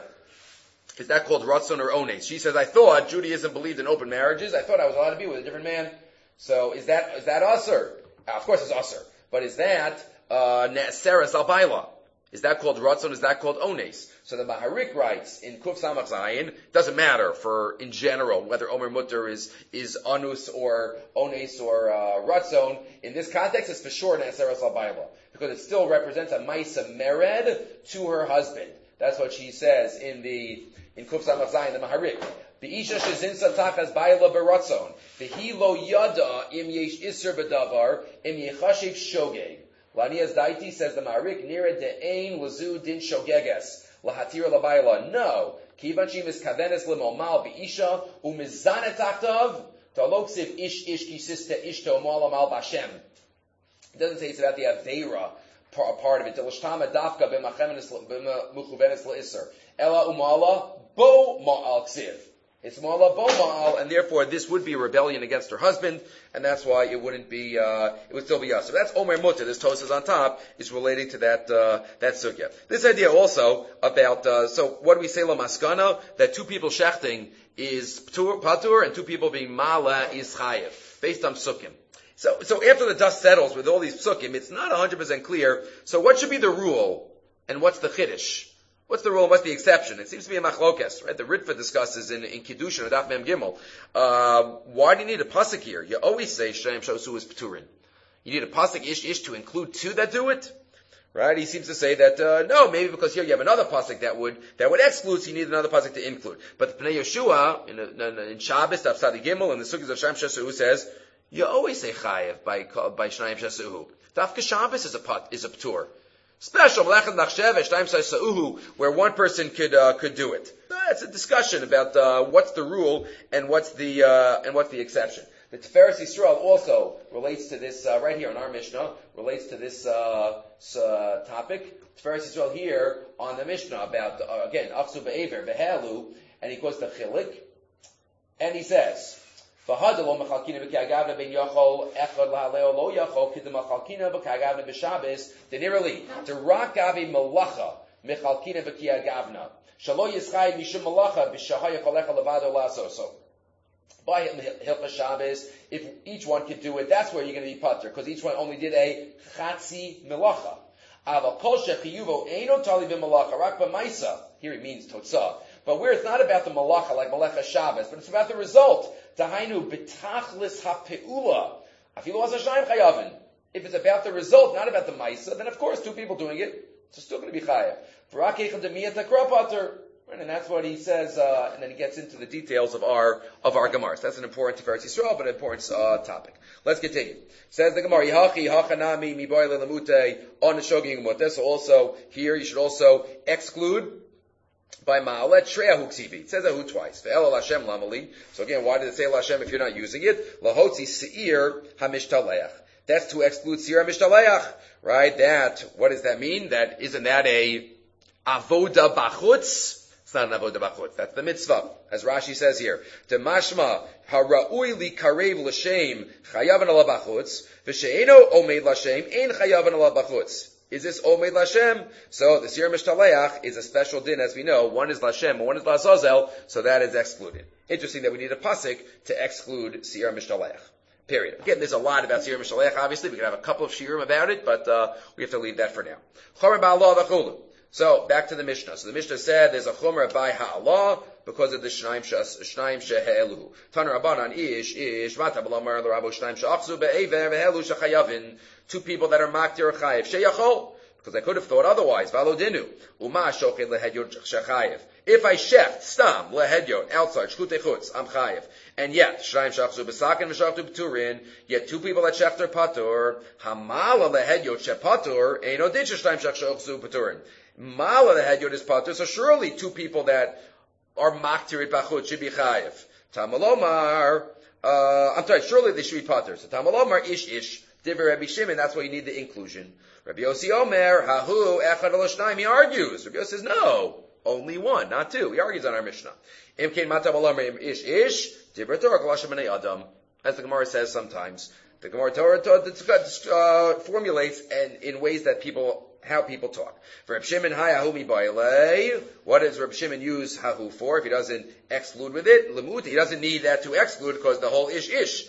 is that called ratzon or ones? She says, I thought Judaism believed in open marriages. I thought I was allowed to be with a different man. So is that usher? Of course it's usher. But is that ne'aseres al baila? Is that called ratzon? Is that called ones? So the Maharik writes in Kuf Samach Zayin, doesn't matter for in general whether Omer Mutter is anus or ones or ratzon. In this context, it's for sure ne'aseres al baila because it still represents a ma'isa mered to her husband. That's what she says in Kuf Samach Zayin, the Maharik. Be'isha shezinsa tachas baila beratzon. Vehi lo yada im yesh iser bedavar im yechashiv shogeg. Lanias daiti says the Maharik nira de'ein lazu din shogeges lahatira labayla. No, kivan she miskavenes limomal be'isha umizane tachtav taloksiv ish kisista ishto malamal bashem. It doesn't say it's about the aveira part of it. Delashtama dafka b'muchuvenes l'iser ela umala bo ma'al ksiv. It's ma'ala bo ma'al, and therefore this would be a rebellion against her husband, and that's why it wouldn't be. It would still be us. So that's Omer Mutter. This Tosas on top is relating to that sugya. This idea also about. So what do we say la maskana? That two people shechting is patur, and two people being mala is chayev based on psukim. So after the dust settles with all these psukim, it's not 100% clear. So what should be the rule, and what's the chiddush? What's the rule and what's the exception? It seems to be a machlokes, right? The Ritva discusses in Kiddushin, Adaf Mem Gimel. Why do you need a pasuk here? You always say Shem Shosu is Pturin. You need a pasuk ish to include two that do it, right? He seems to say that no, maybe because here you have another pasuk that would exclude, so you need another pasuk to include. But the Pnei Yeshua in Shabbos, Daf Sadi Gimel, in the Sukkos of Shem Shosu says you always say Chayev by Shnayim Shosu. Dafka Shabbos is a ptur. Special where one person could do it. It's a discussion about what's the rule and what's the exception. The Tiferes Yisrael also relates to this right here in our Mishnah. Relates to this topic. Tiferes Yisrael here on the Mishnah about again Achzu be'aver behalu, and he quotes the Chilik, and he says. To rock gavi malacha mechalkina b'kia gavna shalo yischai mishum malacha b'shahaya kolecha levado lasoso. By Hilchos Shabbos, if each one could do it, that's where you're going to be patur, because each one only did a chatzi melacha. Aval kol shechiyuvo eino tali b'malacha rak b'maisa. Here it means totzah. But where it's not about the malacha, like Melecha Shabbos, but it's about the result. Tahainu betachlis hapeula. Afilu hasashayim chayavin. If it's about the result, not about the maisa, then of course two people doing it, it's still going to be chayav. And that's what he says, and then he gets into the details of our Gemaras. That's an important Tiferes Yisrael, but an important topic. Let's continue. Says the Gemara, Yihachi hachanami mi boile lamute on the shoging gemutah. So also here you should also exclude by ma'alet shreya huksibi. It says ahu twice. Ve'el Hashem lamali. So again, why did it say Hashem if you're not using it? Lahotzi seir hamishtalech. That's to exclude seir hamishtalech, right? What does that mean? Isn't that a avoda bachutz? It's not an avoda bachutz. That's the mitzvah, as Rashi says here. Demashma hara'ui li karev l'shem chayavan ala bachutz v'she'eno omeid l'shem ein chayavan ala bachutz. Is this Omeid Lashem? So the Sir Mishtaleach is a special din, as we know. One is Lashem, and one is Lazazel, so that is excluded. Interesting that we need a pasuk to exclude Sir Mishtaleach. Period. Again, there's a lot about Sir Mishtaleach, obviously. We could have a couple of shiurim about it, but we have to leave that for now. So, back to the Mishnah. So the Mishnah said there's a chomer by ha'alah because of the shnaim she'eluhu. Taner Rabbanan ish v'ata b'lamar l'rabo shnaim she'achzu be'ever ve'elu shechayavin. Two people that are maktir chayev sheyachol, because I could have thought otherwise. V'alo dinu uma shochet lehedyot shechayev. If I shecht stam lehedyot outside shchutei chutz, I'm chayev. And yet shnaim she'achzu b'sakin v'shachtu b'turin. Yet two people that shechter patur hamala lehedyot shepatur eino din shnaim she'achzu b'turin. Mala the hedyot is patur, so surely two people that are maktir it bachut should be chayev. Tamalomar, surely they should be patur. So tamalomar ish divrei Rabbi Shimon. That's why you need the inclusion. Rabbi Yossi Omer hahu echad al shnaim. He argues. Rabbi Yossi says no. Only one, not two. He argues on our Mishnah. Imkein matam alamrim ish ish dibra Torah kalashem b'nei adam. As the Gemara says sometimes, the Gemara Torah formulates and in ways that how people talk. For Reb Shimon, hahu mi ba'ilei. What does Reb Shimon use hahu for? If he doesn't exclude with it, lemut, he doesn't need that to exclude because the whole ish is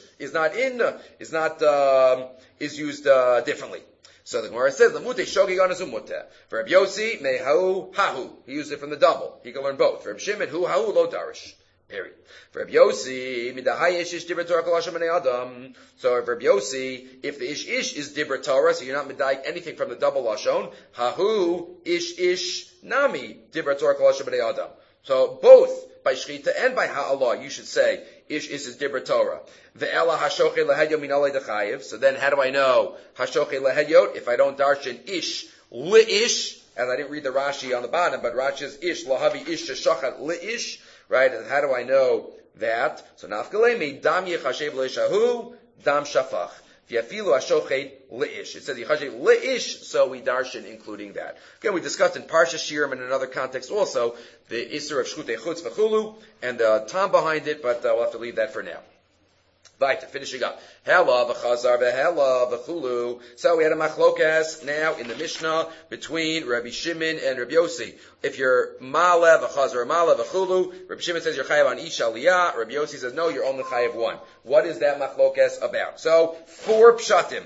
used differently. So the Gemara says, lemute shogi ganazumute. For Reb Yossi, mehahu hahu. He used it from the double. He can learn both. For Reb Shimon, hu hahu lo darish. Period. For Reb Yossi, midahai ish ish dibra Torah kalashem b'nei adam. So if Reb Yossi, if the ish is dibra Torah, so you're not medayik anything from the double lashon, hahu ish nami dibra Torah kalashem b'nei adam. So both by shchita and by ha'alah, you should say ish is dibra Torah. Ve'ela hashoche lehedyo minalei dechayev. So then how do I know hashoche lehedyot if I don't darshan ish li'ish? As I didn't read the Rashi on the bottom, but Rashi's ish lahavi ish sheshachat li'ish. Right? And how do I know that? So nafkalemi dam yechashev leishahu dam shafach. V'yafilu hashochet leish. It says yechashev leish, so we darshan including that. Again, we discussed in Parsha Shirim in another context also the isser of shchutei chutz v'chulu and the time behind it, but we'll have to leave that for now. Weiter, finishing up. Hela v'chazar v'hela v'chulu. So we had a machlokas now in the Mishnah between Rabbi Shimon and Rabbi Yossi. If you're ma'ale v'chazar ma'ale v'chulu, Rabbi Shimon says you're chayav on ish aliyah. Rabbi Yossi says no, you're only chayav one. What is that machlokas about? So 4 pshatim.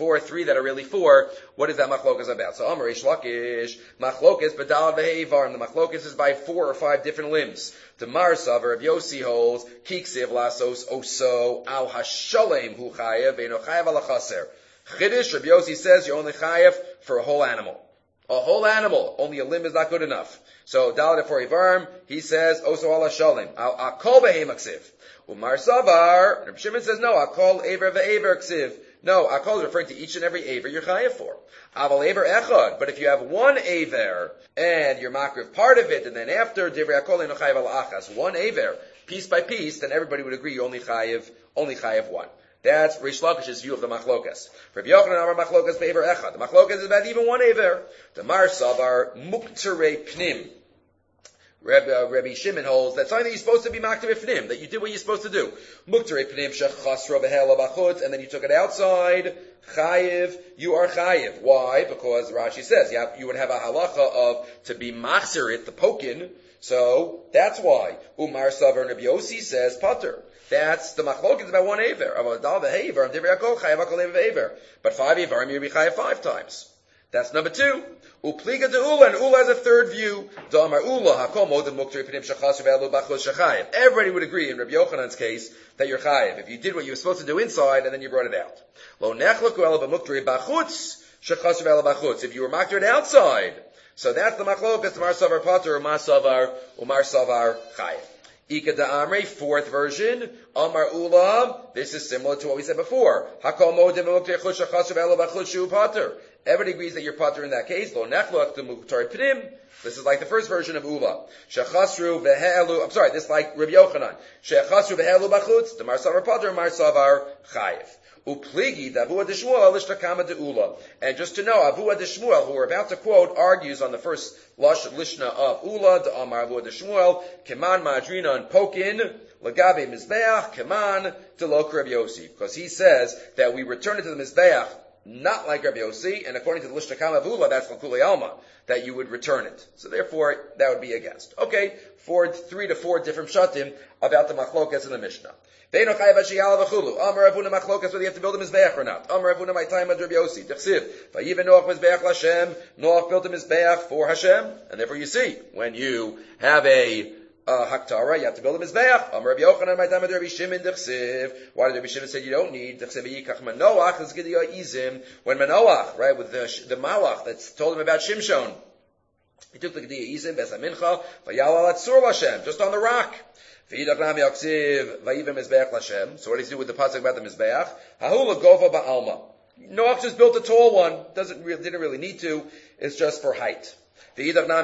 3 that are really 4. What is that machlokas about? So Amar Ish Lakish, machlokas badal ve'evar, and the machlokas is by 4 or 5 different limbs. The Marsav of Yossi holds kiksiv lasos oso al hasholem hu chayev ve'no chayev al chaser. Chiddush Rabbi Yossi says you're only chayev for a whole animal. A whole animal, only a limb is not good enough. So Dalet for Ivarm, he says oso al hasholem al kol behem ksiv. Umar Savar, Rabbi Shimon says no, al kol aver ve'aver ksiv. No, Akol is referring to each and every Aver you're chayav for. Aval Aver Echad. But if you have one Aver, and you're makriv part of it, and then after, Divrei Akol eno chayav al achas, one Aver, piece by piece, then everybody would agree you only chayav one. That's Rish Lakish's view of the machlokas. For Rabbi Yochanan Amar machlokas be'Aver Echad. The machlokas is about even one Aver. The Mar Savar Mukterei Pnim. Rabbi Shimon holds that something that you're supposed to be makter ifnim, that you did what you're supposed to do. Mukterei pnim shechasro v'hela b'chutz, and then you took it outside. Chayiv, you are chayiv. Why? Because Rashi says you would have a halacha of to be machzer it, the pokin. So that's why. Umar Savar Rabbi Yossi says pater. That's the machlokas about one aver. Avadal v'hever, divrei akol chayiv akol aver. But 5 avarim you'll be chayiv 5 times. That's number 2. Upliga de Ula, and Ula has a third view. Damar Ula, hakomo de mukter pnim shachas v'elu bachos shachayev. Everybody would agree in Rabbi Yochanan's case that you're chayev. If you did what you were supposed to do inside and then you brought it out. Lo nechlaku ela b'mukter bachutz shachas v'elu bachutz. If you were maktered outside. So that's the machlokas, Umar Savar Pater, Umar Savar Chayev. Ika da Amrei, 4th version, Amar Ula, this is similar to what we said before. Hakomo de mukter chutz shachas v'elu bachutz shu pater. Everybody agrees that you're pater in that case. Lo nechlach to muktar pnim. This is like the first version of Ula. Shechasru v'he'elu. I'm sorry, this is like Rabbi Yochanan. Shechasru v'he'elu b'chutz. The Marsavar pater, Marsavar chayev. Upligi d'avua d'shmuel l'ishtakama de'ula. And just to know, avua d'shmuel, who we're about to quote, argues on the first lishna of Ula, d'amar avua d'shmuel, keman ma'adrina and pokin, lagabe mizbeach, keman d'lo Rabbi Yossi. Because he says that we return it to the mizbeach not like Rabbi Yossi, and according to the Lishna Kama Vula, that's L'Kulei Alma, that you would return it. So therefore, that would be against. Okay, 3 to 4 different shatim about the machlokas in the Mishnah. Ve'eno chayav hashiyala v'chulu. Amar Avuna machlokas whether you have to build a mizbeach or not. Amar Avuna my time ad Rabbi Yossi. Dechsiv. Vayiven Noach mizbeach l'Hashem. Noach built a mizbeach for Hashem. And therefore you see, when you have a Haktara, you have to build a mizbeach. Amar Rabbi Yochanan, my time, Rabbi Shimon, Dechsiv. Why did Rabbi Shimon say you don't need? Dechsiv yikach Manoach is Gideon Izim. When Manoach, right, with the Malach that's told him about Shimshon, he took the Gideon Izim, Besa Mincha, Vayal Atzur Lashem, just on the rock. V'yidach Nami Yaksiv, Vayivim Mizbeach Lashem. So what does he do with the pasuk about the mizbeach? Hahula Gova Ba'alma. Noach just built a tall one. Didn't really need to. It's just for height. What about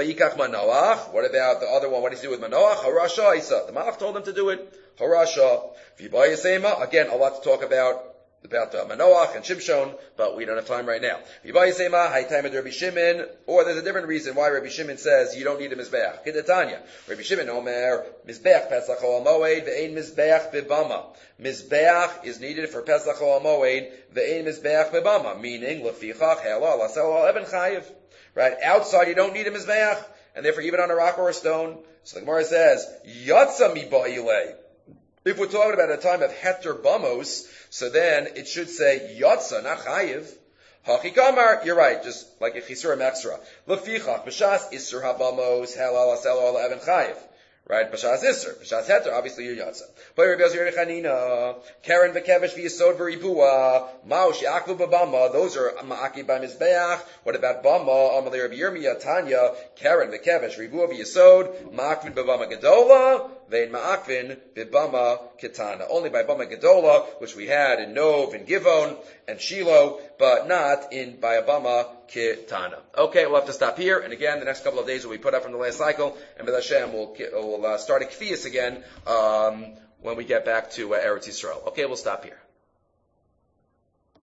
the other one? What does he do with Manoach? Harasha Isa. The Malach told him to do it. Harasha. Again, a lot to talk about about Manoach and Shimshon, but we don't have time right now. Rabbi Shimon, or there's a different reason why Rabbi Shimon says you don't need a Mizbeach. Kedatanya. Rabbi Shimon Omer, Mizbeach Pesach Ol Moed, ve'ein Mizbeach bebama. Mizbeach is needed for Pesach Ol Moed, ve'ein Mizbeach bebama. Meaning, lefichach, hela, lasel, even chayiv. Right? Outside you don't need a Mizbeach, and therefore even on a rock or a stone. So the Gemara says, Yatsa mi ba'ilei. If we're talking about a time of heter bamos, so then it should say yatsa, not chayiv. Hachikamar, you're right, just like a chisura mexra. Lefichach, b'shas isur habamos, halal asel even chayiv. Right? B'shas isur, b'shas heter, obviously you're yatsa. But Rabbi Elazar Chanina, Karen v'kevesh v'yisod v'ribua, maush yakvu b'bama, those are ma'aki by mizbeach. What about bama? Amalei Rabbi Yirmiyah, Tanya, Karen v'kevesh v'ribua v'yisod, ma'akvin b'bama gedola, vein ma'akvin b'bama ketana. Only by bama gedola, which we had in Nov and Givon and Shiloh, but not by a bama ketana. Okay, we'll have to stop here. And again, the next couple of days will be put up from the last cycle, and B'ez Hashem we'll start a kfiyas again when we get back to Eretz Yisrael. Okay, we'll stop here.